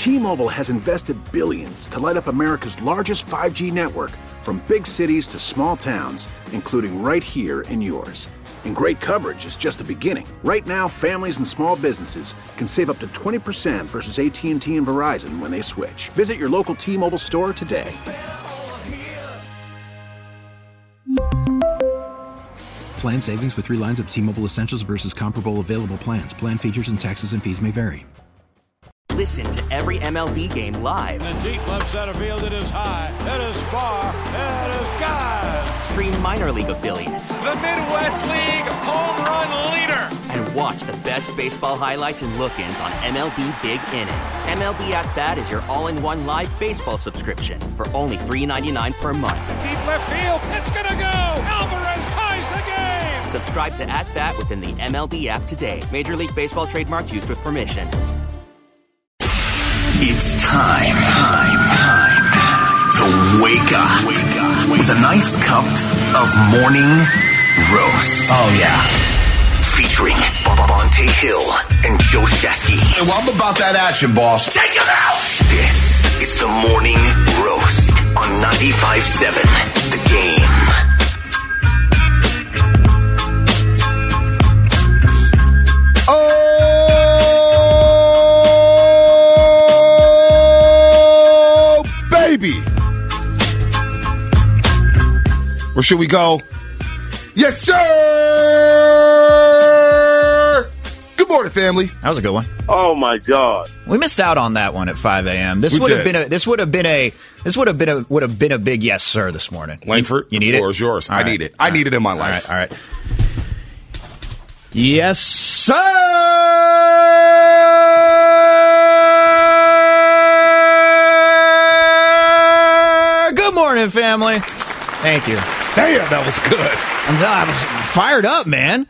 T-Mobile has invested billions to light up America's largest 5G network, from big cities to small towns, including right here in yours. And great coverage is just the beginning. Right now, families and small businesses can save up to 20% versus AT&T and Verizon when they switch. Visit your local T-Mobile store today. Plan savings with 3 lines of T-Mobile Essentials versus comparable available plans. Plan features and taxes and fees may vary. Listen to every MLB game live. In the deep left center field, it is high, it is far, it is gone. Stream minor league affiliates. The Midwest League home run leader. And watch the best baseball highlights and look-ins on MLB Big Inning. MLB At Bat is your all-in-one live baseball subscription for only $3.99 per month. Deep left field, it's gonna go. Alvarez ties the game. Subscribe to At Bat within the MLB app today. Major League Baseball trademarks used with permission. It's time to wake up with a nice cup of morning roast. Oh, yeah. Featuring Bonte Hill and Joe Shasky. Hey, well, I'm about that action, boss. Take it out! This is the Morning Roast on 95.7 The Game. Where should we go? Yes, sir! Good morning, family. That was a good one. Oh my God. We missed out on that one at 5 a.m. This would have been a big yes, sir, this morning. Langford, you need the floor it? is yours. All I right. need it. I need it in my life. All right. Yes, sir! Good morning, family. Thank you. Damn, that was good. I was fired up, man.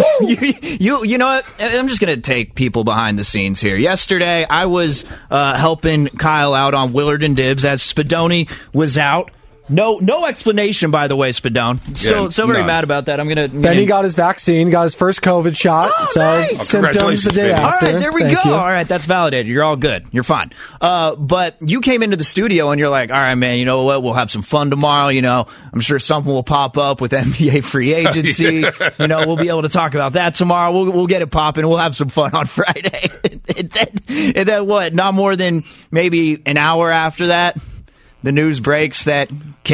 You know what? I'm just going to take people behind the scenes here. Yesterday, I was helping Kyle out on Willard and Dibs as Spadoni was out. No explanation, by the way, Spadone. Still very mad about that. Benny got his vaccine, got his first COVID shot. Oh, so nice. symptoms the day Benny. after. All right, there we go. All right, that's validated. You're all good. You're fine. But you came into the studio and you're like, all right, man, you know what? We'll have some fun tomorrow. You know, I'm sure something will pop up with NBA free agency. Yeah. You know, we'll be able to talk about that tomorrow. We'll get it popping. We'll have some fun on Friday. and then what? Not more than maybe an hour after that, the news breaks that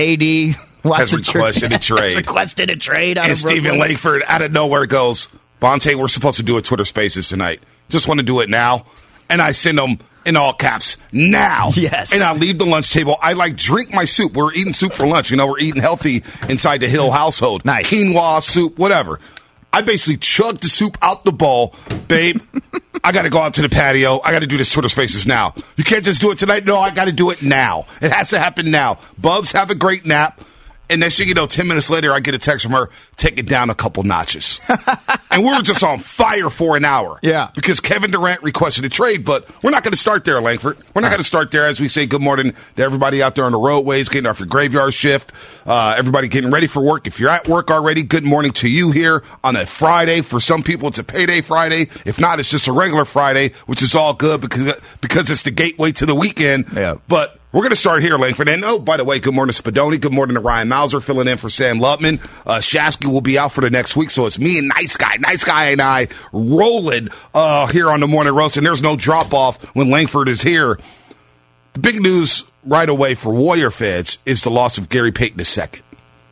KD has requested a trade. Requested a trade. And Stephen Langford out of nowhere goes, Bonte, we're supposed to do a Twitter Spaces tonight. Just want to do it now. And I send them in all caps, now. Yes. And I leave the lunch table. I drink my soup. We're eating soup for lunch. You know, we're eating healthy inside the Hill household. Nice. Quinoa soup, whatever. I basically chugged the soup out the bowl. Babe, I got to go out to the patio. I got to do this Twitter Spaces now. You can't just do it tonight. No, I got to do it now. It has to happen now. Bubs, have a great nap. And next thing you know, 10 minutes later, I get a text from her, take it down a couple notches. And we were just on fire for an hour. Yeah. Because Kevin Durant requested a trade, but we're not going to start there, Langford. We're not going to start there as we say good morning to everybody out there on the roadways, getting off your graveyard shift, everybody getting ready for work. If you're at work already, good morning to you here on a Friday. For some people, it's a payday Friday. If not, it's just a regular Friday, which is all good because it's the gateway to the weekend. Yeah. But we're going to start here, Langford. And, oh, by the way, good morning to Spadoni. Good morning to Ryan Mauser filling in for Sam Lutman. Shasky will be out for the next week, so it's me and Nice Guy and I rolling here on the Morning Roast, and there's no drop-off when Langford is here. The big news right away for Warrior fans is the loss of Gary Payton II.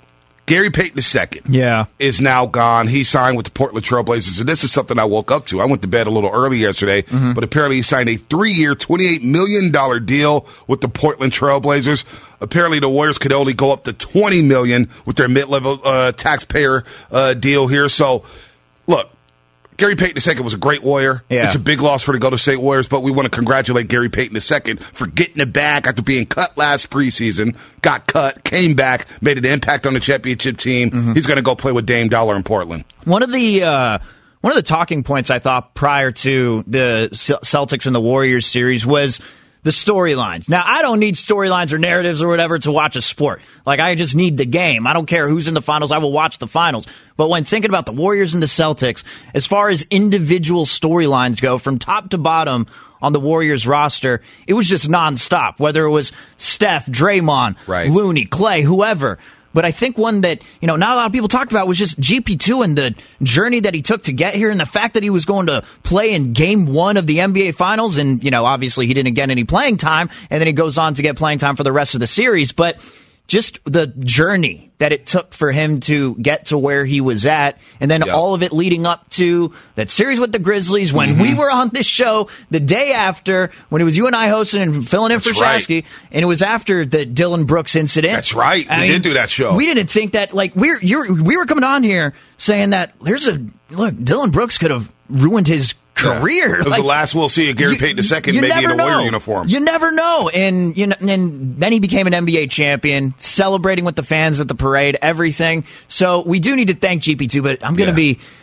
Gary Payton II is now gone. He signed with the Portland Trailblazers, and this is something I woke up to. I went to bed a little early yesterday, but apparently he signed a 3-year, $28 million deal with the Portland Trailblazers. Apparently the Warriors could only go up to $20 million with their mid-level taxpayer deal here. So, look, Gary Payton II was a great Warrior. Yeah. It's a big loss for the Golden State Warriors, but we want to congratulate Gary Payton II for getting it back after being cut last preseason. Got cut, came back, made an impact on the championship team. He's going to go play with Dame Dollar in Portland. One of the talking points I thought prior to the Celtics and the Warriors series was the storylines. Now, I don't need storylines or narratives or whatever to watch a sport. Like, I just need the game. I don't care who's in the finals. I will watch the finals. But when thinking about the Warriors and the Celtics, as far as individual storylines go, from top to bottom, on the Warriors roster, it was just nonstop, whether it was Steph, Draymond, Looney, Clay, whoever. But I think one that, not a lot of people talked about was just GP2 and the journey that he took to get here and the fact that he was going to play in Game 1 of the NBA Finals. And, obviously he didn't get any playing time, and then he goes on to get playing time for the rest of the series. But just the journey that it took for him to get to where he was at, and then all of it leading up to that series with the Grizzlies when we were on this show the day after, when it was you and I hosting and filling in for Shasky, and it was after the Dylan Brooks incident. That's right. We did do that show. We didn't think that, we were coming on here saying that Dylan Brooks could have ruined his career. It was the last we'll see of Gary Payton II, maybe in a Warrior uniform. You never know. And then he became an NBA champion, celebrating with the fans at the parade, everything. So we do need to thank GP2, but I'm going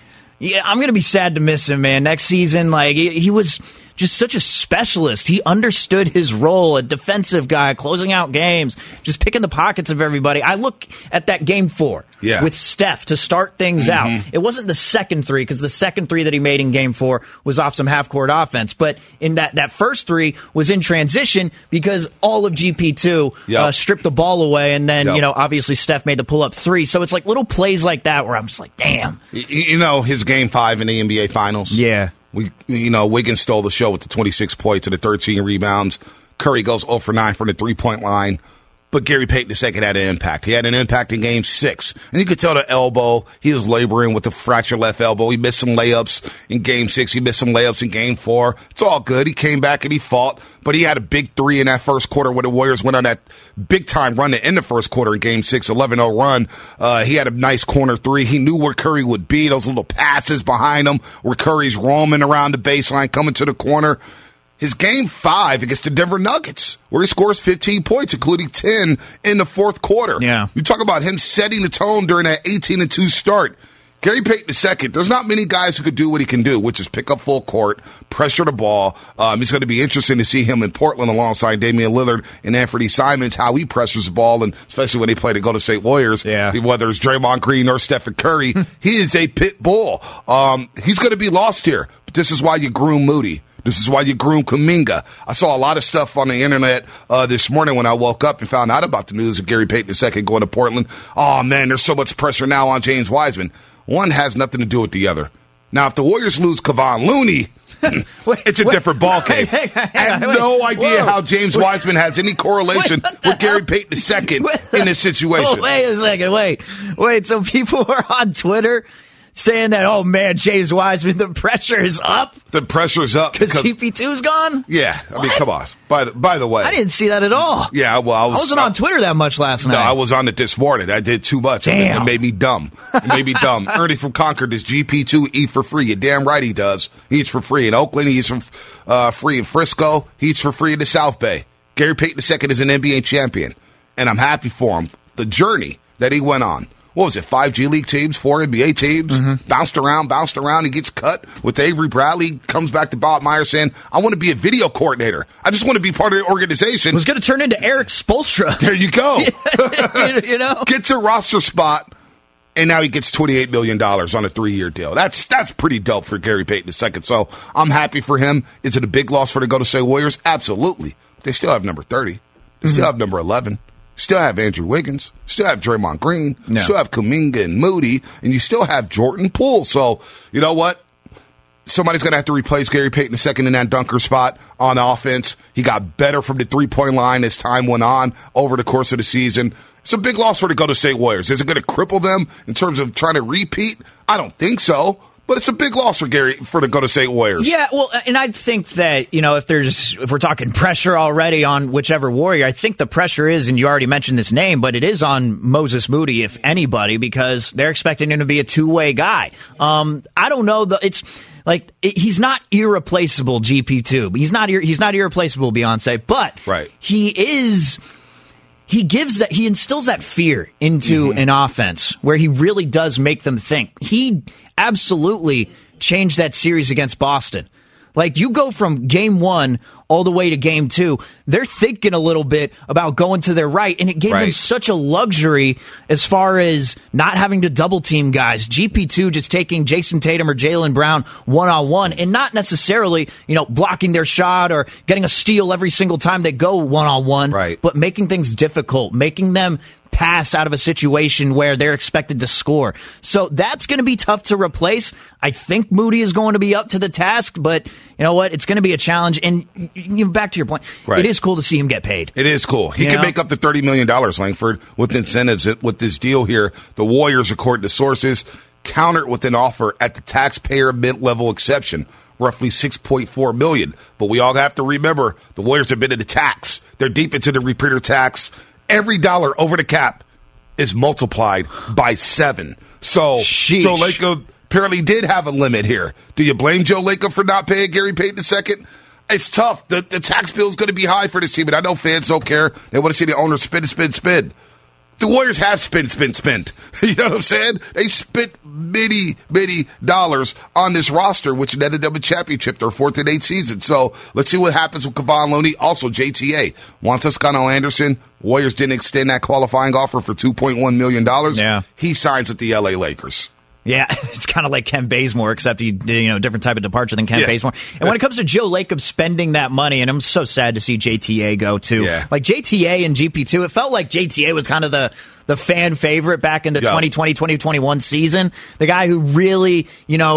to be sad to miss him, man. Next season, he was just such a specialist. He understood his role, a defensive guy, closing out games, just picking the pockets of everybody. I look at that Game 4 with Steph to start things out. It wasn't the second three, because the second three that he made in Game 4 was off some half-court offense. But in that first three was in transition because all of GP2 stripped the ball away, and then, obviously Steph made the pull-up three. So it's like little plays like that where I'm just like, damn. His Game 5 in the NBA Finals. Yeah. Wiggins stole the show with the 26 points and the 13 rebounds. Curry goes 0 for 9 from the three-point line. But Gary Payton II had an impact. He had an impact in Game 6. And you could tell the elbow. He was laboring with the fractured left elbow. He missed some layups in Game 6. He missed some layups in Game 4. It's all good. He came back and he fought. But he had a big three in that first quarter when the Warriors went on that big-time run to end the first quarter in Game 6, 11-0 run. He had a nice corner three. He knew where Curry would be. Those little passes behind him where Curry's roaming around the baseline, coming to the corner. His Game 5 against the Denver Nuggets, where he scores 15 points, including 10 in the fourth quarter. Yeah. You talk about him setting the tone during that 18-2 start. Gary Payton II, there's not many guys who could do what he can do, which is pick up full court, pressure the ball. It's going to be interesting to see him in Portland alongside Damian Lillard and Anthony Simons, how he pressures the ball, and especially when they play the Golden State Warriors, whether it's Draymond Green or Stephen Curry, he is a pit bull. He's going to be lost here, but this is why you groom Moody. This is why you groom Kuminga. I saw a lot of stuff on the internet this morning when I woke up and found out about the news of Gary Payton II going to Portland. Oh, man, there's so much pressure now on James Wiseman. One has nothing to do with the other. Now, if the Warriors lose Kevon Looney, it's a different ballgame. I have no idea how James Wiseman has any correlation with Gary Payton II in this situation. Wait a second. Wait. So people are on Twitter saying that, oh, man, James Wiseman, the pressure is up? The pressure's up. Because GP2's gone? Yeah. I mean, come on. By the way. I didn't see that at all. Yeah, well, I wasn't on Twitter that much last night. No, I was on it this morning. I did too much. Damn. It made me dumb. Ernie from Concord does GP2 eat for free. You're damn right he does. He eats for free in Oakland. He eats for free in Frisco. He eats for free in the South Bay. Gary Payton II is an NBA champion, and I'm happy for him. The journey that he went on. What was it, 5 G League teams, 4 NBA teams, bounced around, he gets cut with Avery Bradley, comes back to Bob Myers saying, I want to be a video coordinator. I just want to be part of the organization. It was going to turn into Eric Spoelstra. There you go. Gets a roster spot, and now he gets $28 million on a 3-year deal. That's pretty dope for Gary Payton II. So I'm happy for him. Is it a big loss for the Golden State Warriors? Absolutely. They still have number 30. They still have number 11. Still have Andrew Wiggins, still have Draymond Green, still have Kuminga and Moody, and you still have Jordan Poole. So, you know what? Somebody's going to have to replace Gary Payton II in that dunker spot on offense. He got better from the three-point line as time went on over the course of the season. It's a big loss for the Golden State Warriors. Is it going to cripple them in terms of trying to repeat? I don't think so. But it's a big loss for the Golden State Warriors. Yeah, well, and I think that, if we're talking pressure already on whichever Warrior, I think the pressure is, and you already mentioned this name, but it is on Moses Moody, if anybody, because they're expecting him to be a two-way guy. I don't know. He's not irreplaceable, GP2. He's not irreplaceable, Beyonce, but he is. He instills that fear into an offense where he really does make them think. He absolutely changed that series against Boston. Like, you go from game 1 all the way to game 2, they're thinking a little bit about going to their right, and it gave them such a luxury as far as not having to double team guys. GP2 just taking Jason Tatum or Jaylen Brown one-on-one and not necessarily, blocking their shot or getting a steal every single time they go one-on-one, but making things difficult, making them pass out of a situation where they're expected to score. So that's going to be tough to replace. I think Moody is going to be up to the task, but you know what? It's going to be a challenge. And back to your point, it is cool to see him get paid. It is cool. He can make up to $30 million, Langford, with incentives with this deal here. The Warriors, according to sources, countered with an offer at the taxpayer mid-level exception, roughly $6.4 million. But we all have to remember, the Warriors have been in the tax. They're deep into the repeater tax. Every dollar over the cap is multiplied by 7. So Joe Lacob apparently did have a limit here. Do you blame Joe Lacob for not paying Gary Payton II? It's tough. The tax bill is going to be high for this team, and I know fans don't care. They want to see the owners spend. The Warriors have spent. You know what I'm saying? They spent many dollars on this roster, which netted them a championship their 4th and 8th season. So let's see what happens with Kevon Looney. Also, JTA, Juan Toscano Anderson. Warriors didn't extend that qualifying offer for $2.1 million. Yeah. He signs with the LA Lakers. Yeah, it's kind of like Ken Bazemore, except he did, different type of departure than Ken Bazemore. And when it comes to Joe Lacob spending that money, and I'm so sad to see JTA go too. Yeah. Like JTA and GP2, it felt like JTA was kind of the fan favorite back in the 2020-2021 season. The guy who really,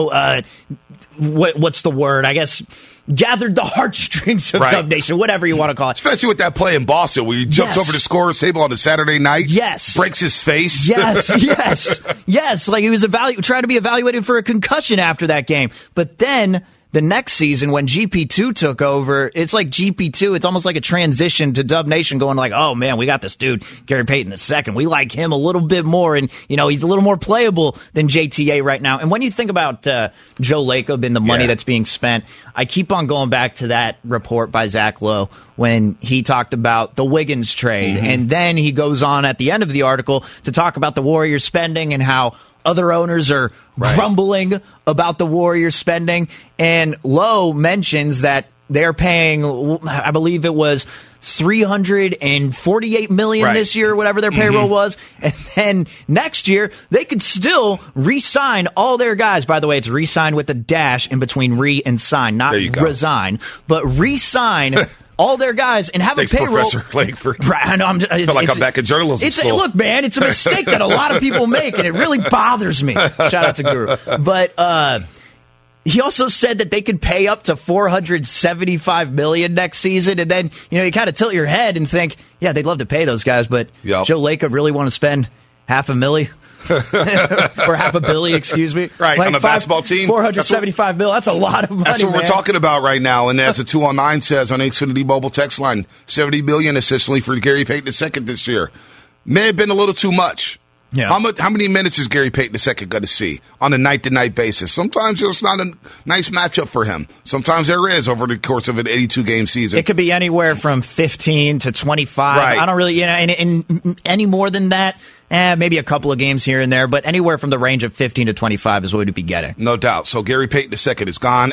what's the word? I guess gathered the heartstrings of Dub Nation, whatever you want to call it. Especially with that play in Boston where he jumps over the scorer's table on a Saturday night. Yes. Breaks his face. Yes. Like he was trying to be evaluated for a concussion after that game. But then the next season when GP2 took over, it's like GP2, it's almost like a transition to Dub Nation going like, oh man, we got this dude, Gary Payton II. We like him a little bit more, and he's a little more playable than JTA right now. And when you think about Joe Lacob and the money that's being spent, I keep on going back to that report by Zach Lowe when he talked about the Wiggins trade. And then he goes on at the end of the article to talk about the Warriors spending and how other owners are grumbling about the Warriors spending. And Lowe mentions that they're paying, I believe it was $348 million this year, whatever their payroll was. And then next year, they could still re-sign all their guys. By the way, it's re-sign with a dash in between re and sign, not resign, but re-sign all their guys and have a payroll. Professor Langford. Right, I know, I feel like I'm back in journalism school. Look, man, it's a mistake that a lot of people make, and it really bothers me. Shout out to Guru. But he also said that they could pay up to $475 million next season, and then you kind of tilt your head and think, yeah, they'd love to pay those guys, but Joe Lacob really want to spend $500,000? or $500 million, excuse me. Right, like on a basketball team. $475 million. That's a lot of money. That's what we're talking about right now. And as the 209 says on Xfinity Mobile text line, $70 million essentially for Gary Payton II this year. May have been a little too much. Yeah. How many minutes is Gary Payton II going to see on a night-to-night basis? Sometimes there's not a nice matchup for him. Sometimes there is over the course of an 82-game season. It could be anywhere from 15 to 25. Right. I don't really, and any more than that, maybe a couple of games here and there, but anywhere from the range of 15 to 25 is what we'd be getting. No doubt. So Gary Payton II is gone.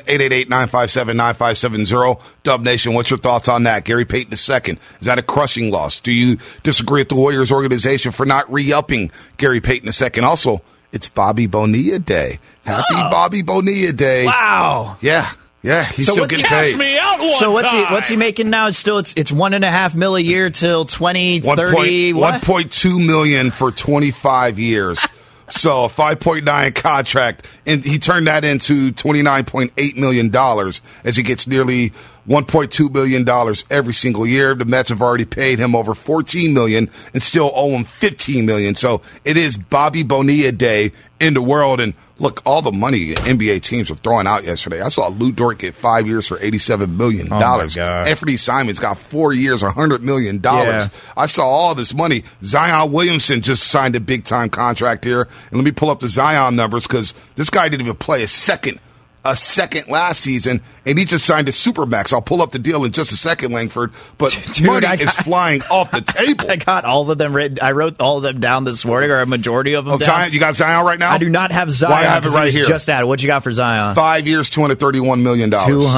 888-957-9570. Dub Nation, what's your thoughts on that? Gary Payton II, is that a crushing loss? Do you disagree with the Warriors organization for not re-upping Gary Payton II? Also, it's Bobby Bonilla Day. Happy Bobby Bonilla Day. Wow. Yeah, he's still getting paid. Me out one so time. what's he making now? It's $1.5 million a year till 2030. $1.2 million for 25 years. So a 5.9 contract, and he turned that into $29.8 million as he gets nearly $1.2 billion every single year. The Mets have already paid him over $14 million and still owe him $15 million. So it is Bobby Bonilla Day in the world. And look, all the money NBA teams were throwing out yesterday. I saw Lou Dort get 5 years for $87 million. Oh my God. Anthony Simons got 4 years, $100 million. Yeah. I saw all this money. Zion Williamson just signed a big-time contract here. And let me pull up the Zion numbers because this guy didn't even play a second a second last season, and he just signed a Supermax. I'll pull up the deal in just a second, Langford. But money is flying off the table. I got all of them written. I wrote all of them down this morning, or a majority of them down. Zion, you got Zion right now? I do not have Zion. Well, I have it right here. Just added. What you got for Zion? 5 years, $231 million.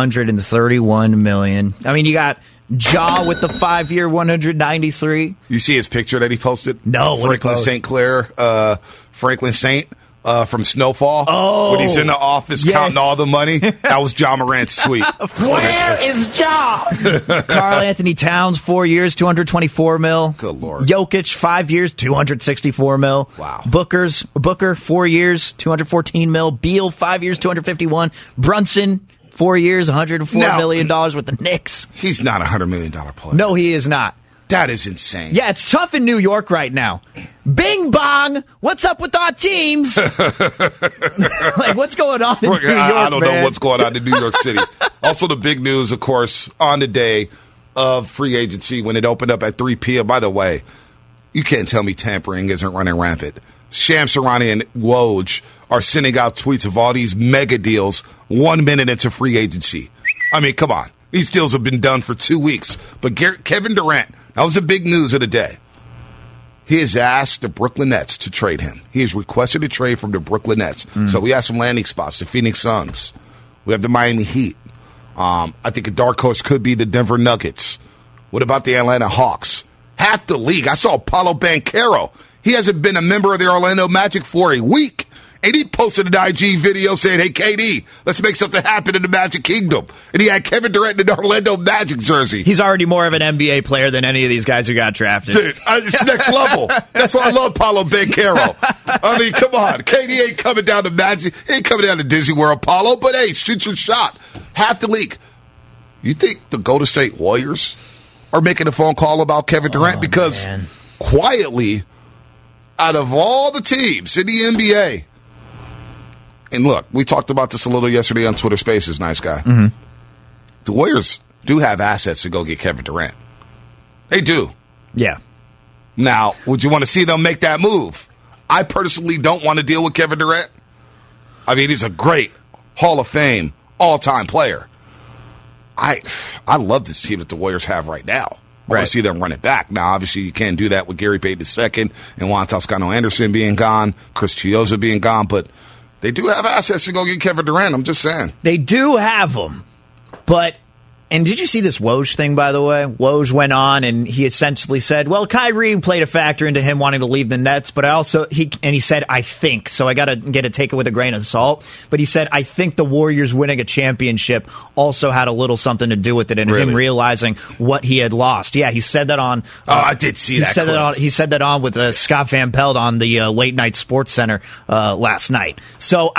$231 million. I mean, you got Ja with the 5-year, 193. You see his picture that he posted? No, Franklin St. Clair, Franklin Saint. From Snowfall, when he's in the office counting all the money. That was Ja Morant's tweet. Where is Ja? Karl Anthony Towns, 4 years, $224 million. Good Lord. Jokic, 5 years, $264 million. Wow. Booker, 4 years, $214 million. Beal, 5 years, $251 million. Brunson, 4 years, $104 million with the Knicks. He's not a $100 million player. No, he is not. That is insane. Yeah, it's tough in New York right now. Bing bong, what's up with our teams? Like, what's going on in New York, I don't know man? what's going on in New York City. Also, the big news, of course, on the day of free agency when it opened up at 3 p.m. By the way, you can't tell me tampering isn't running rampant. Shams Charania and Woj are sending out tweets of all these mega deals 1 minute into free agency. I mean, come on. These deals have been done for 2 weeks. But Kevin Durant, that was the big news of the day. He has asked the Brooklyn Nets to trade him. He has requested a trade from the Brooklyn Nets. So we have some landing spots, the Phoenix Suns. We have the Miami Heat. I think a dark horse could be the Denver Nuggets. What about the Atlanta Hawks? Half the league. I saw Paolo Banchero. He hasn't been a member of the Orlando Magic for a week. And he posted an IG video saying, hey, KD, let's make something happen in the Magic Kingdom. And he had Kevin Durant in an Orlando Magic jersey. He's already more of an NBA player than any of these guys who got drafted. Dude, it's next level. That's why I love Paolo Banchero. I mean, come on. KD ain't coming down to Magic. He ain't coming down to Disney World, Paulo. But, hey, shoot your shot. Half the league. You think the Golden State Warriors are making a phone call about Kevin Durant? Because quietly, out of all the teams in the NBA, and look, we talked about this a little yesterday on Twitter Spaces, nice guy. Mm-hmm. The Warriors do have assets to go get Kevin Durant. They do. Yeah. Now, would you want to see them make that move? I personally don't want to deal with Kevin Durant. I mean, he's a great Hall of Fame, all-time player. I love this team that the Warriors have right now. I want to see them run it back. Now, obviously, you can't do that with Gary Payton II and Juan Toscano-Anderson being gone, Chris Chioza being gone, but they do have assets to go get Kevin Durant. I'm just saying. They do have them. But, and did you see this Woj thing, by the way? Woj went on and he essentially said, well, Kyrie played a factor into him wanting to leave the Nets, but he said, I think. So I got to take it with a grain of salt. But he said, I think the Warriors winning a championship also had a little something to do with it, and him realizing what he had lost. Yeah, he said that on. I did see that. He said that on with Scott Van Pelt on the Late Night Sports Center last night. So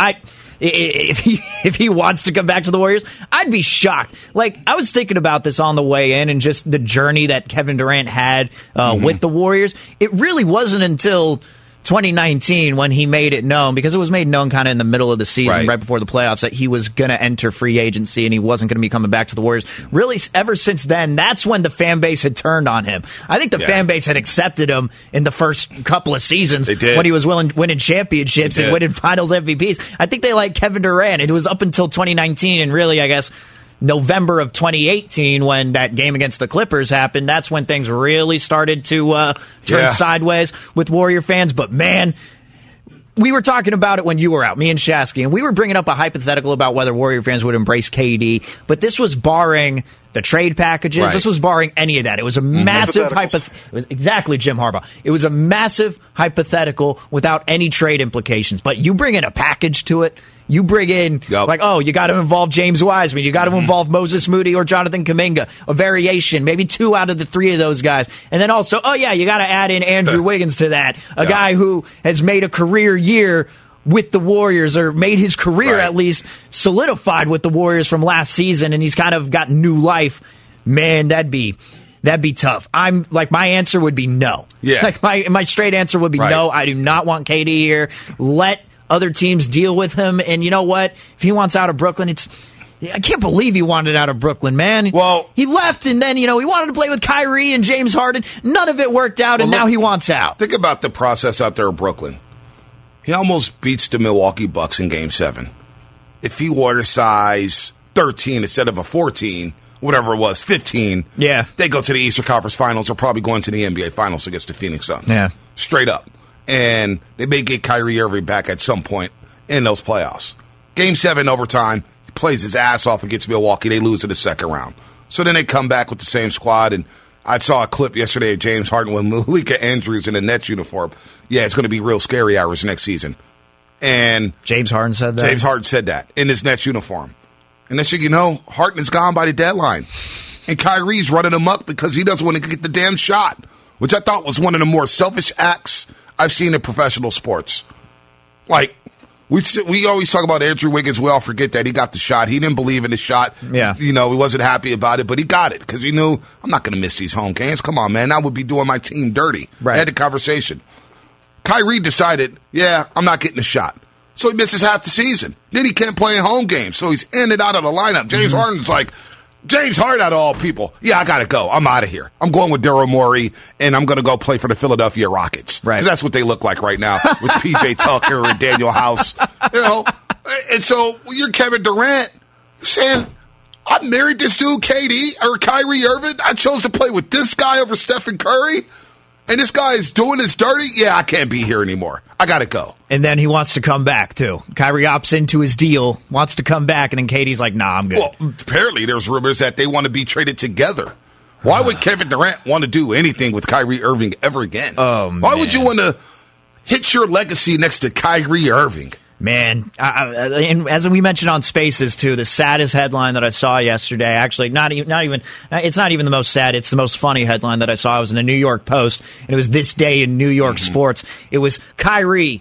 if he wants to come back to the Warriors, I'd be shocked. Like, I was thinking about this on the way in and just the journey that Kevin Durant had with the Warriors. It really wasn't until 2019 when he made it known, because it was made known kind of in the middle of the season, right before the playoffs, that he was going to enter free agency and he wasn't going to be coming back to the Warriors. Really, ever since then, that's when the fan base had turned on him. I think the fan base had accepted him in the first couple of seasons when he was winning championships and winning finals MVPs. I think they liked Kevin Durant. It was up until 2019 and really, I guess, November of 2018 when that game against the Clippers happened. That's when things really started to turn sideways with Warrior fans. But, man, we were talking about it when you were out, me and Shasky, and we were bringing up a hypothetical about whether Warrior fans would embrace KD. But this was barring the trade packages. Right. This was barring any of that. It was a massive hypothetical. It was exactly Jim Harbaugh. It was a massive hypothetical without any trade implications. But you bring in a package to it. You bring in, like, oh, you got to involve James Wiseman. You got to involve Moses Moody or Jonathan Kuminga. A variation, maybe 2 out of the 3 of those guys. And then also, oh, yeah, you got to add in Andrew Wiggins to that. A guy who has made a career year with the Warriors, or made his career at least solidified with the Warriors from last season, and he's kind of got new life. Man, that'd be tough. I'm like, my answer would be no. Yeah. Like my straight answer would be no. I do not want KD here. Let other teams deal with him, and you know what? If he wants out of Brooklyn, I can't believe he wanted out of Brooklyn, man. Well, he left, and then, he wanted to play with Kyrie and James Harden. None of it worked out, and now he wants out. Think about the process out there in Brooklyn. He almost beats the Milwaukee Bucks in Game 7. if he wore a size 13 instead of a 14, whatever it was, 15, they go to the Eastern Conference Finals or probably going to the NBA Finals against the Phoenix Suns. Yeah. Straight up. And they may get Kyrie Irving back at some point in those playoffs. Game 7 overtime, he plays his ass off against Milwaukee. They lose in the second round. So then they come back with the same squad, and I saw a clip yesterday of James Harden with Malika Andrews in a Nets uniform. Yeah, it's going to be real scary hours next season. And James Harden said that? James Harden said that in his Nets uniform. And next thing you know, Harden is gone by the deadline. And Kyrie's running him up because he doesn't want to get the damn shot, which I thought was one of the more selfish acts I've seen in professional sports. Like, we always talk about Andrew Wiggins. We all forget that he got the shot. He didn't believe in the shot. Yeah. He wasn't happy about it, but he got it because he knew, I'm not going to miss these home games. Come on, man. I would be doing my team dirty. Right. I had the conversation. Kyrie decided, I'm not getting the shot. So he misses half the season. Then he can't play in home games, so he's in and out of the lineup. James Harden's like, James Harden out of all people. Yeah, I got to go. I'm out of here. I'm going with Daryl Morey, and I'm going to go play for the Philadelphia Rockets. Right. Because that's what they look like right now with P.J. Tucker and Daniel House. And so you're Kevin Durant saying, I married this dude, KD, or Kyrie Irving. I chose to play with this guy over Stephen Curry. And this guy is doing his dirty? Yeah, I can't be here anymore. I got to go. And then he wants to come back, too. Kyrie opts into his deal, wants to come back, and then Katie's like, nah, I'm good. Well, apparently there's rumors that they want to be traded together. Why would Kevin Durant want to do anything with Kyrie Irving ever again? Oh, man. Why would you want to hit your legacy next to Kyrie Irving? Man, and as we mentioned on Spaces, too, the saddest headline that I saw yesterday, actually, it's not even the most sad, it's the most funny headline that I saw. It was in the New York Post, and it was This Day in New York Sports. It was Kyrie,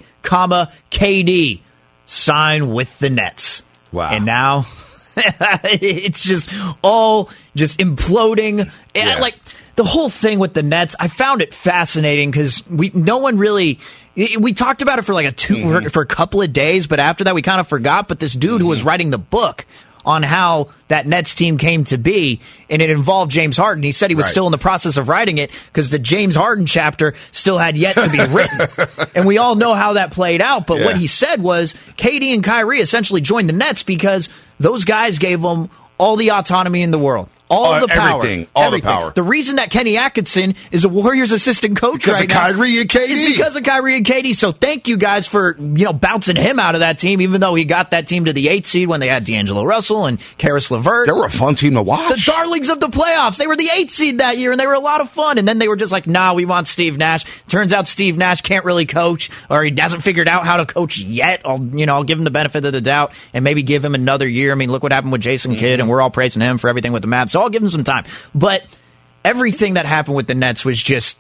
KD, sign with the Nets. Wow. And now, it's just all just imploding. Yeah. Like, the whole thing with the Nets, I found it fascinating because no one really... We talked about it for like for a couple of days, but after that we kind of forgot. But this dude who was writing the book on how that Nets team came to be, and it involved James Harden, he said he was still in the process of writing it because the James Harden chapter still had yet to be written. And we all know how that played out. But what he said was KD and Kyrie essentially joined the Nets because those guys gave them all the autonomy in the world. All the power. Everything. The power. The reason that Kenny Atkinson is a Warriors assistant coach right now Kyrie and KD. is because of Kyrie and KD. So thank you guys for bouncing him out of that team, even though he got that team to the 8th seed when they had D'Angelo Russell and Karis LeVert. They were a fun team to watch. The darlings of the playoffs. They were the 8th seed that year, and they were a lot of fun. And then they were just like, nah, we want Steve Nash. Turns out Steve Nash can't really coach, or he hasn't figured out how to coach yet. I'll give him the benefit of the doubt and maybe give him another year. I mean, look what happened with Jason Kidd, and we're all praising him for everything with the Mavs. So I'll give him some time. But everything that happened with the Nets was just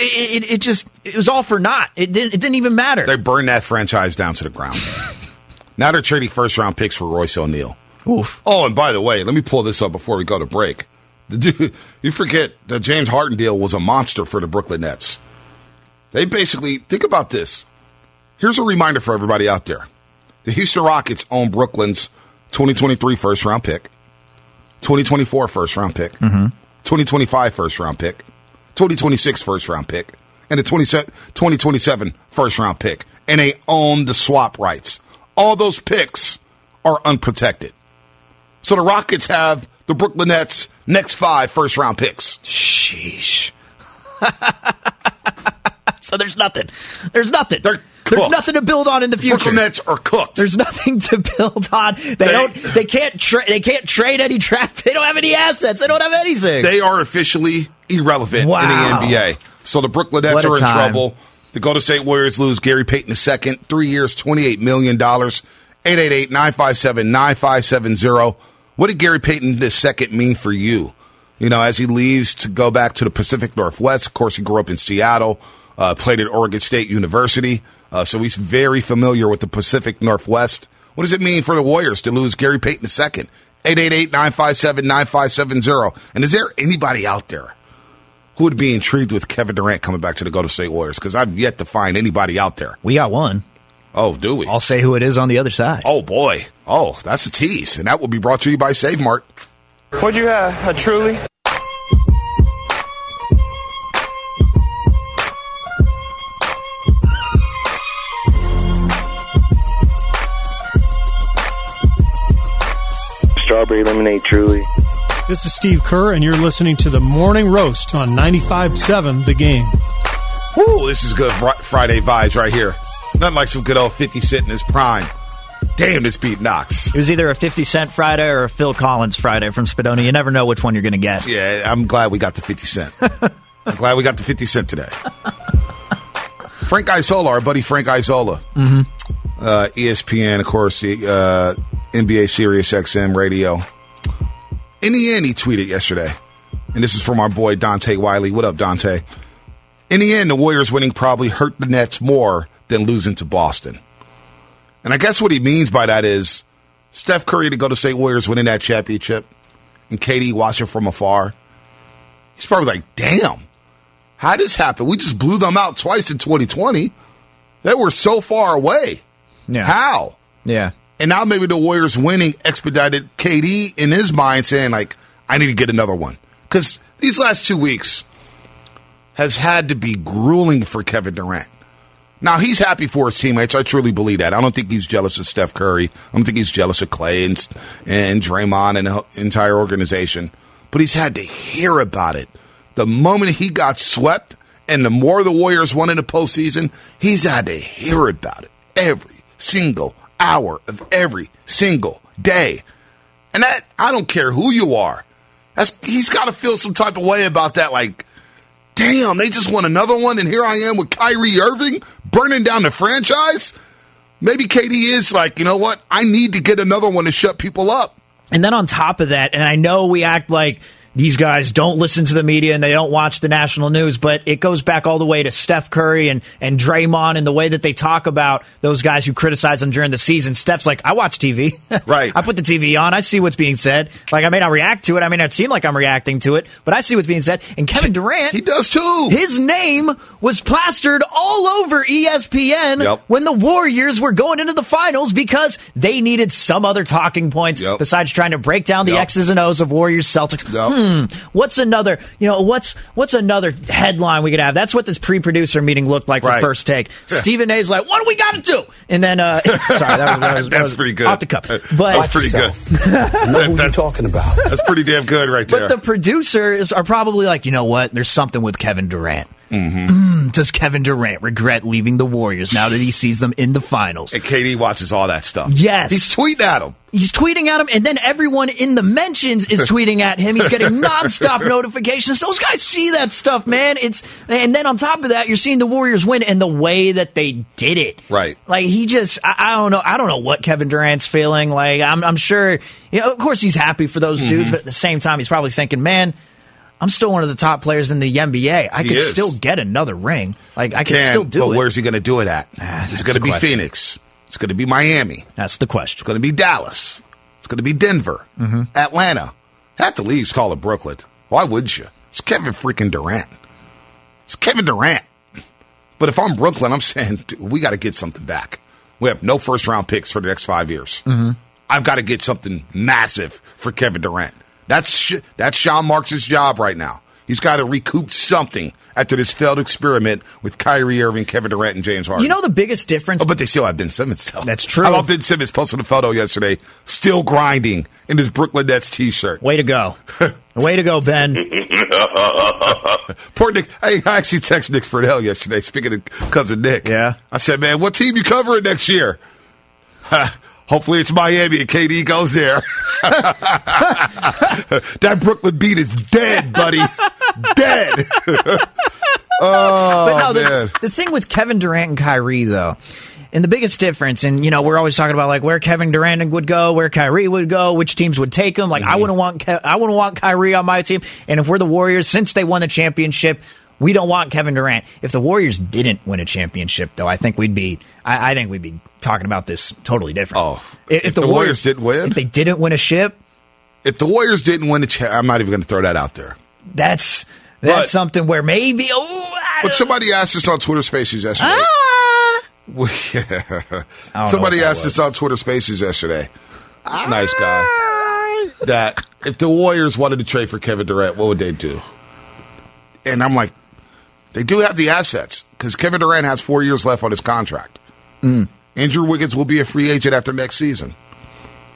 it was all for naught. It didn't even matter. They burned that franchise down to the ground. Now they're trading first-round picks for Royce O'Neal. Oof. Oh, and by the way, let me pull this up before we go to break. You forget the James Harden deal was a monster for the Brooklyn Nets. They basically, think about this. Here's a reminder for everybody out there. The Houston Rockets own Brooklyn's 2023 first-round pick, 2024 first-round pick, 2025 first-round pick, 2026 first-round pick, and the 2027 first-round pick. And they own the swap rights. All those picks are unprotected. So the Rockets have the Brooklyn Nets' next 5 first-round picks. Sheesh. So there's nothing. There's nothing. They're There's nothing to build on in the future. Brooklyn Nets are cooked. There's nothing to build on. They can't trade any draft. They don't have any assets. They don't have anything. They are officially irrelevant in the NBA. So the Brooklyn Nets are in trouble. The Golden State Warriors lose Gary Payton II, 3 years, $28 million. 888-957-9570. What did Gary Payton II mean for you? As he leaves to go back to the Pacific Northwest. Of course, he grew up in Seattle, played at Oregon State University. So he's very familiar with the Pacific Northwest. What does it mean for the Warriors to lose Gary Payton II? 888-957-9570. And is there anybody out there who would be intrigued with Kevin Durant coming back to the Golden State Warriors? Because I've yet to find anybody out there. We got one. Oh, do we? I'll say who it is on the other side. Oh, boy. Oh, that's a tease. And that will be brought to you by Save Mart. What'd you have? A Truly? strawberry lemonade Truly. This is Steve Kerr, and you're listening to the Morning Roast on 95.7 The Game. Woo, this is good Friday vibes right here. Nothing like some good old 50 Cent in his prime. Damn, this beat knocks. It was either a 50 Cent Friday or a Phil Collins Friday from Spadoni. You never know which one you're going to get. Yeah, I'm glad we got the 50 Cent. I'm glad we got the 50 Cent today. Frank Isola, our buddy Frank Isola. ESPN, of course, the NBA Sirius XM radio. In the end, he tweeted yesterday, and this is from our boy Dante Wiley. What up, Dante? In the end, the Warriors winning probably hurt the Nets more than losing to Boston. And I guess what he means by that is Steph Curry to go to State Warriors winning that championship and KD watching from afar. He's probably like, damn, how did this happen? We just blew them out twice in 2020. They were so far away. Yeah. How? Yeah. And now maybe the Warriors winning expedited KD in his mind saying, like, I need to get another one. Because these last 2 weeks has had to be grueling for Kevin Durant. Now, he's happy for his teammates. I truly believe that. I don't think he's jealous of Steph Curry. I don't think he's jealous of Clay and Draymond and the entire organization. But he's had to hear about it. The moment he got swept and the more the Warriors won in the postseason, he's had to hear about it every single hour of every single day. And that, I don't care who you are. He's got to feel some type of way about that, like, damn, they just won another one, and here I am with Kyrie Irving burning down the franchise. Maybe KD is like, you know what? I need to get another one to shut people up. And then on top of that, and I know we act like these guys don't listen to the media and they don't watch the national news, but it goes back all the way to Steph Curry and Draymond and the way that they talk about those guys who criticize them during the season. Steph's like, I watch TV. Right. I put the TV on. I see what's being said. Like, I may not react to it. I may not seem like I'm reacting to it, but I see what's being said. And Kevin Durant, he does too. His name was plastered all over ESPN when the Warriors were going into the finals because they needed some other talking points besides trying to break down the X's and O's of Warriors Celtics. What's another, what's another headline we could have? That's what this pre-producer meeting looked like for First Take. Stephen A's like, what do we got to do? And then, sorry, that was pretty good. Off the cuff. But that's pretty good. I know who you're talking about. That's pretty damn good right there. But the producers are probably like, you know what? There's something with Kevin Durant. Does Kevin Durant regret leaving the Warriors now that he sees them in the finals? And KD watches all that stuff. Yes. He's tweeting at him. He's tweeting at him, and then everyone in the mentions is tweeting at him. He's getting nonstop notifications. Those guys see that stuff, man. And then on top of that, you're seeing the Warriors win, and the way that they did it. Right. Like, he just, I don't know. I don't know what Kevin Durant's feeling. Like, I'm sure, of course he's happy for those dudes, but at the same time, he's probably thinking, man, I'm still one of the top players in the NBA. I could still get another ring. Like, I can still do it. But where's he going to do it at? It's going to be Phoenix. It's going to be Miami. That's the question. It's going to be Dallas. It's going to be Denver. Atlanta. At the least, call it Brooklyn. Why wouldn't you? It's Kevin freaking Durant. It's Kevin Durant. But if I'm Brooklyn, I'm saying, dude, we got to get something back. We have no first-round picks for the next 5 years. I've got to get something massive for Kevin Durant. That's Sean Marks' job right now. He's got to recoup something after this failed experiment with Kyrie Irving, Kevin Durant, and James Harden. You know the biggest difference? Oh, but they still have Ben Simmons, though. That's true. How about Ben Simmons posted a photo yesterday, still grinding in his Brooklyn Nets T-shirt? Way to go. Way to go, Ben. Poor Nick. Hey, I actually texted Nick Friedel yesterday, speaking of cousin Nick. Yeah. I said, man, what team you covering next year? Hopefully it's Miami and KD goes there. That Brooklyn beat is dead, buddy. Dead. But no, the thing with Kevin Durant and Kyrie, though, and the biggest difference, and, we're always talking about, like, where Kevin Durant would go, where Kyrie would go, which teams would take him. Like, I wouldn't want Kyrie on my team. And if we're the Warriors, since they won the championship, we don't want Kevin Durant. If the Warriors didn't win a championship, though, I think we'd be talking about this totally different. Oh, if the Warriors didn't win? If they didn't win a ship? If the Warriors didn't win I'm not even going to throw that out there. That's something where maybe, but somebody asked us on Twitter Spaces yesterday. Somebody asked us on Twitter Spaces yesterday. Nice guy. That if the Warriors wanted to trade for Kevin Durant, what would they do? And I'm like, they do have the assets because Kevin Durant has 4 years left on his contract. Andrew Wiggins will be a free agent after next season.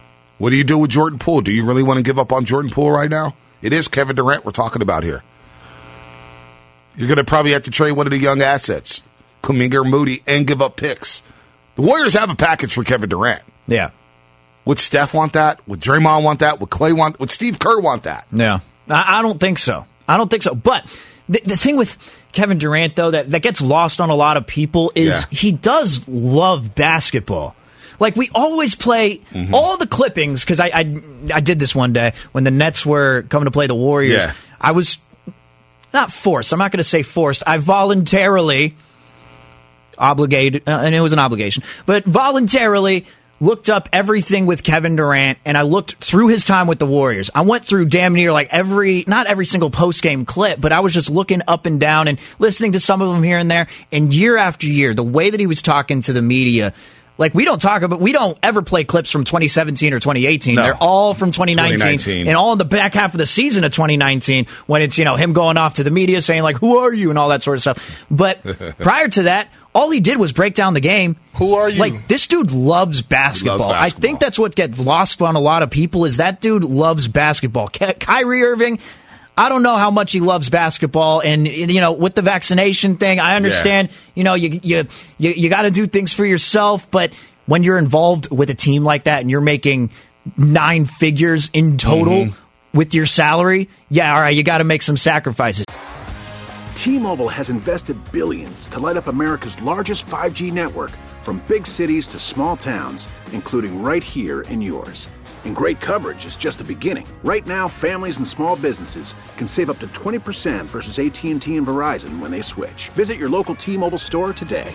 What do you do with Jordan Poole? Do you really want to give up on Jordan Poole right now? It is Kevin Durant we're talking about here. You're going to probably have to trade one of the young assets, Kuminga or Moody, and give up picks. The Warriors have a package for Kevin Durant. Yeah. Would Steph want that? Would Draymond want that? Would Clay want? Would Steve Kerr want that? No, I don't think so. But the thing with Kevin Durant, though, that gets lost on a lot of people is he does love basketball. Like, we always play all the clippings, because I did this one day when the Nets were coming to play the Warriors. Yeah. I was not forced. I'm not going to say forced. I voluntarily obligated, and it was an obligation, but voluntarily looked up everything with Kevin Durant, and I looked through his time with the Warriors. I went through damn near like not every single post-game clip, but I was just looking up and down and listening to some of them here and there. And year after year, the way that he was talking to the media, like, we don't ever play clips from 2017 or 2018. No. They're all from 2019 and all in the back half of the season of 2019 when it's, him going off to the media saying, like, who are you and all that sort of stuff. But prior to that, all he did was break down the game. Who are you? Like, this dude loves basketball. I think that's what gets lost on a lot of people is that dude loves basketball. Kyrie Irving, I don't know how much he loves basketball, and with the vaccination thing, I understand. Yeah. You got to do things for yourself, but when you're involved with a team like that and you're making 9 figures in total with your salary, all right, you got to make some sacrifices. T-Mobile has invested billions to light up America's largest 5G network, from big cities to small towns, including right here in yours. And great coverage is just the beginning. Right now, families and small businesses can save up to 20% versus AT&T and Verizon when they switch. Visit your local T-Mobile store today.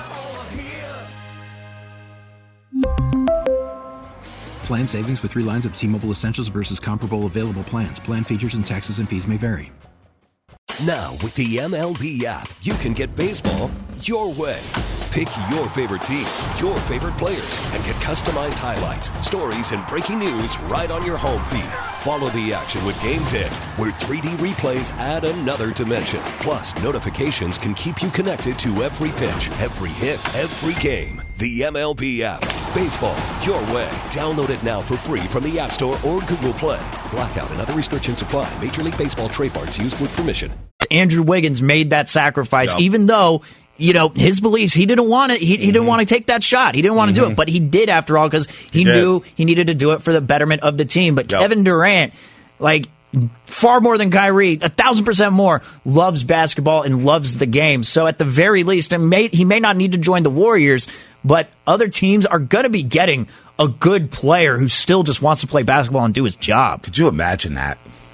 Plan savings with 3 lines of T-Mobile Essentials versus comparable available plans. Plan features and taxes and fees may vary. Now, with the MLB app, you can get baseball your way. Pick your favorite team, your favorite players, and get customized highlights, stories, and breaking news right on your home feed. Follow the action with Game Day, where 3D replays add another dimension. Plus, notifications can keep you connected to every pitch, every hit, every game. The MLB app. Baseball your way. Download it now for free from the App Store or Google Play. Blackout and other restrictions apply. Major League Baseball trademarks used with permission. Andrew Wiggins made that sacrifice, even though, his beliefs, he didn't want to. He didn't want to take that shot. He didn't want to do it, but he did after all because he knew he needed to do it for the betterment of the team. But Kevin Durant, far more than Kyrie, 1,000% more, loves basketball and loves the game. So at the very least, he may not need to join the Warriors, but other teams are going to be getting a good player who still just wants to play basketball and do his job. Could you imagine that?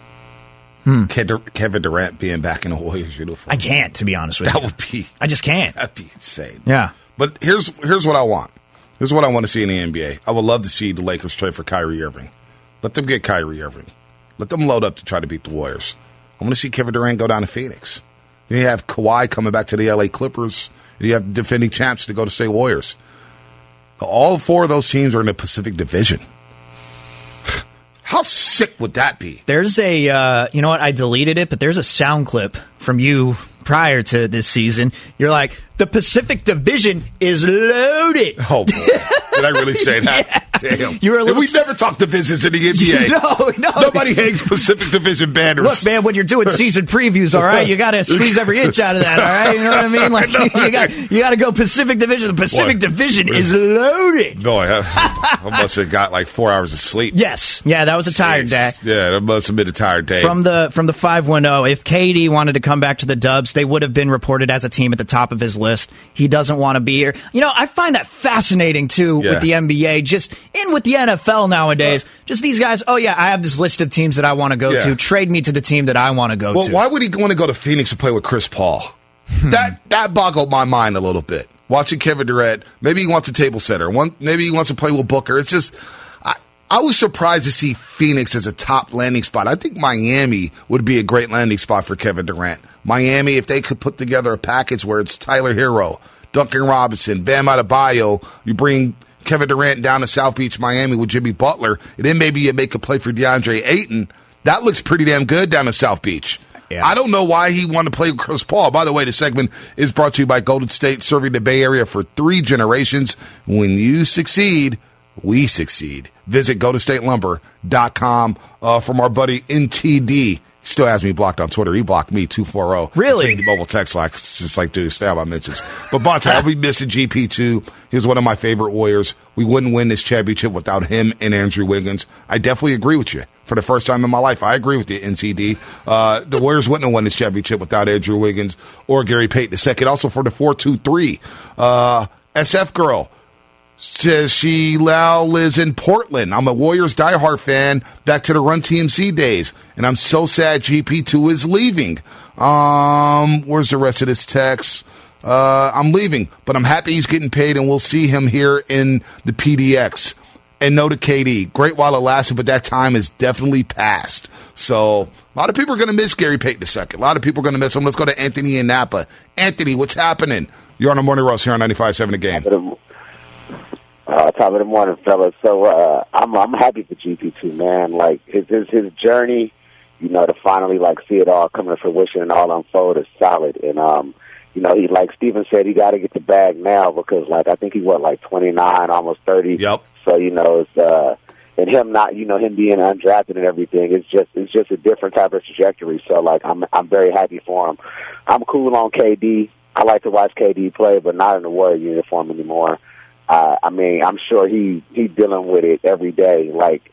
Kevin Durant being back in a Warriors uniform. I can't, to be honest with you. That would be... I just can't. That'd be insane. Yeah. But here's what I want. Here's what I want to see in the NBA. I would love to see the Lakers trade for Kyrie Irving. Let them get Kyrie Irving. Let them load up to try to beat the Warriors. I want to see Kevin Durant go down to Phoenix. Then you have Kawhi coming back to the LA Clippers. You have defending champs to go to State Warriors. All 4 of those teams are in the Pacific Division. How sick would that be? There's a, you know what, I deleted it, but there's a sound clip from you prior to this season. You're like, the Pacific Division is loaded. Oh, boy. Did I really say that? Yeah. Damn. You were a little we never talk divisions in the NBA. No. Nobody hangs Pacific Division banners. Look, man, when you're doing season previews, all right, you got to squeeze every inch out of that, all right? You know what I mean? Like, you got to go Pacific Division. The Pacific Division is loaded. Boy, I must have got 4 hours of sleep. Yes. Yeah, that was a tired day. Yeah, that must have been a tired day. From the 510, if KD wanted to come back to the Dubs, they would have been reported as a team at the top of his list. He doesn't want to be here. I find that fascinating, too, with the NBA, just in with the NFL nowadays. Just these guys, I have this list of teams that I want to go to. Trade me to the team that I want to go to. Well, why would he want to go to Phoenix to play with Chris Paul? That boggled my mind a little bit. Watching Kevin Durant, maybe he wants a table setter. Maybe he wants to play with Booker. It's just, I was surprised to see Phoenix as a top landing spot. I think Miami would be a great landing spot for Kevin Durant. Miami, if they could put together a package where it's Tyler Hero, Duncan Robinson, Bam Adebayo, you bring Kevin Durant down to South Beach, Miami with Jimmy Butler, and then maybe you make a play for DeAndre Ayton. That looks pretty damn good down to South Beach. Yeah. I don't know why he wanted to play with Chris Paul. By the way, this segment is brought to you by Golden State, serving the Bay Area for 3 generations. When you succeed, we succeed. Visit GoldenStateLumber.com from our buddy NTD. He still has me blocked on Twitter. He blocked me, 240. Really? Mobile text line. It's just like, dude, stay out of my mentions. But Bonta, I'll be missing GP2. He was one of my favorite Warriors. We wouldn't win this championship without him and Andrew Wiggins. I definitely agree with you. For the first time in my life, I agree with you, NTD. The Warriors wouldn't have won this championship without Andrew Wiggins or Gary Payton II. Also for the 423, SF Girl says she now lives in Portland. I'm a Warriors diehard fan back to the Run TMC days, and I'm so sad GP2 is leaving. Where's the rest of this text? I'm leaving, but I'm happy he's getting paid, and we'll see him here in the PDX. And no to KD. Great while it lasted, but that time is definitely past. So a lot of people are going to miss Gary Payton II. A lot of people are going to miss him. Let's go to Anthony in Napa. Anthony, what's happening? You're on the Morning Roast here on 95.7 The Game. Top of the morning, fellas. So I'm happy for GP2, man. Like his journey, to finally see it all come to fruition and all unfold is solid. And he, like Steven said, he got to get the bag now because I think he's 29, almost 30. Yep. So it's and him not him being undrafted and everything. It's just a different type of trajectory. So I'm very happy for him. I'm cool on KD. I like to watch KD play, but not in the Warrior uniform anymore. I'm sure he dealing with it every day.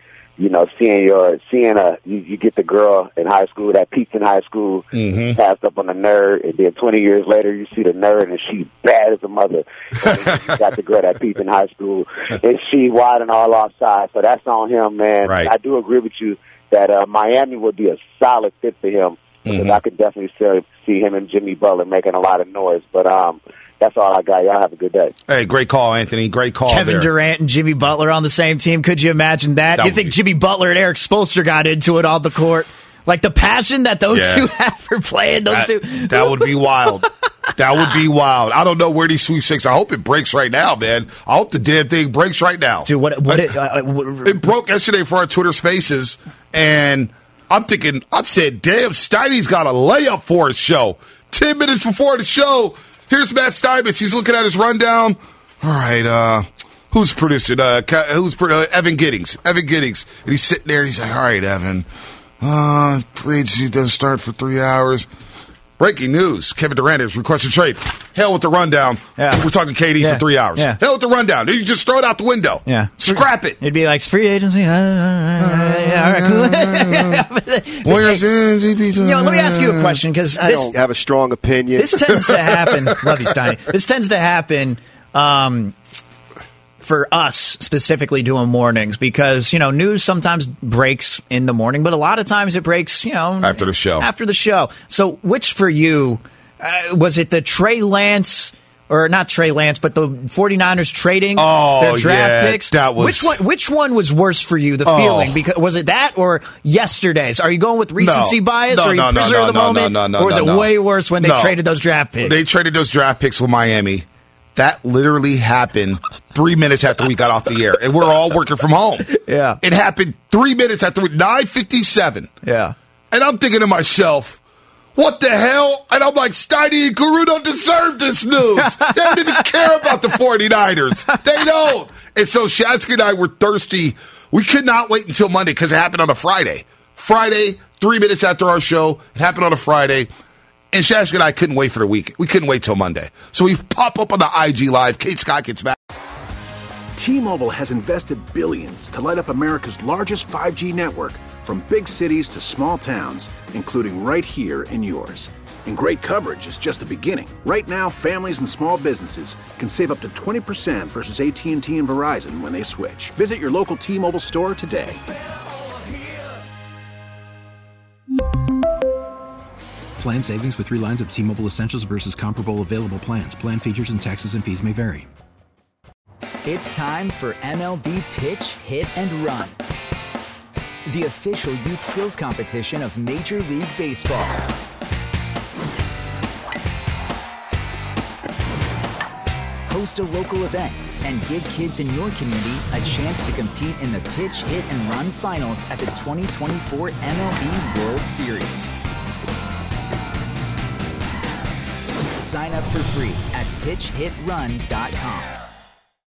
You get the girl in high school that peaked in high school, passed up on the nerd, and then 20 years later you see the nerd and she's bad as a mother. You got the girl that peaked in high school and she wide and all offside. So that's on him, man. Right. I do agree with you that Miami would be a solid fit for him because I could definitely see him and Jimmy Butler making a lot of noise. But that's all I got. Y'all have a good day. Hey, great call, Anthony. Great call. Kevin there. Durant and Jimmy Butler on the same team. Could you imagine that? You think Jimmy Butler and Eric Spoelstra got into it on the court? Like the passion that those two have for playing those two. That would be wild. That would be wild. I don't know where these sweepstakes. I hope it breaks right now, man. I hope the damn thing breaks right now. Dude, it broke yesterday for our Twitter Spaces, and I'm thinking, I said, damn, Steiny's got a layup for his show. 10 minutes before the show, here's Matt Steinmetz. He's looking at his rundown. All right, who's producing? Evan Giddings. Evan Giddings. And he's sitting there, and he's like, all right, Evan. Agency doesn't start for 3 hours. Breaking news. Kevin Durant has requested trade. Hell with the rundown. Yeah. We're talking KD for 3 hours. Yeah. Hell with the rundown. You just throw it out the window. Yeah. Scrap it. It'd be like free agency. All right, cool. Warriors in GP2. Let me ask you a question because I don't have a strong opinion. This tends to happen. Love you, Steiny. This tends to happen for us specifically doing mornings because, news sometimes breaks in the morning, but a lot of times it breaks, after the show. After the show. So which for you, was it the Trey Lance, or not Trey Lance, but the 49ers trading their draft picks? That was... Which one was worse for you, the feeling? Because was it that or yesterday's? Are you going with recency bias or are you prisoner of the moment? Or was it way worse when they traded those draft picks? They traded those draft picks with Miami. That literally happened 3 minutes after we got off the air. And we're all working from home. Yeah. It happened 3 minutes after 9:57. Yeah. And I'm thinking to myself, what the hell? And I'm like, Steiny and Guru don't deserve this news. They don't even care about the 49ers. They don't. And so Shasky and I were thirsty. We could not wait until Monday because it happened on a Friday. Friday, 3 minutes after our show. It happened on a Friday. And Shasky and I couldn't wait for the week. We couldn't wait till Monday. So we pop up on the IG Live. Kate Scott gets back. T-Mobile has invested billions to light up America's largest 5G network, from big cities to small towns, including right here in yours. And great coverage is just the beginning. Right now, families and small businesses can save up to 20% versus AT&T and Verizon when they switch. Visit your local T-Mobile store today. Plan savings with 3 lines of T-Mobile Essentials versus comparable available plans. Plan features and taxes and fees may vary. It's time for MLB Pitch, Hit, and Run, the official youth skills competition of Major League Baseball. Host a local event and give kids in your community a chance to compete in the Pitch, Hit, and Run finals at the 2024 MLB World Series. Sign up for free at pitchhitrun.com.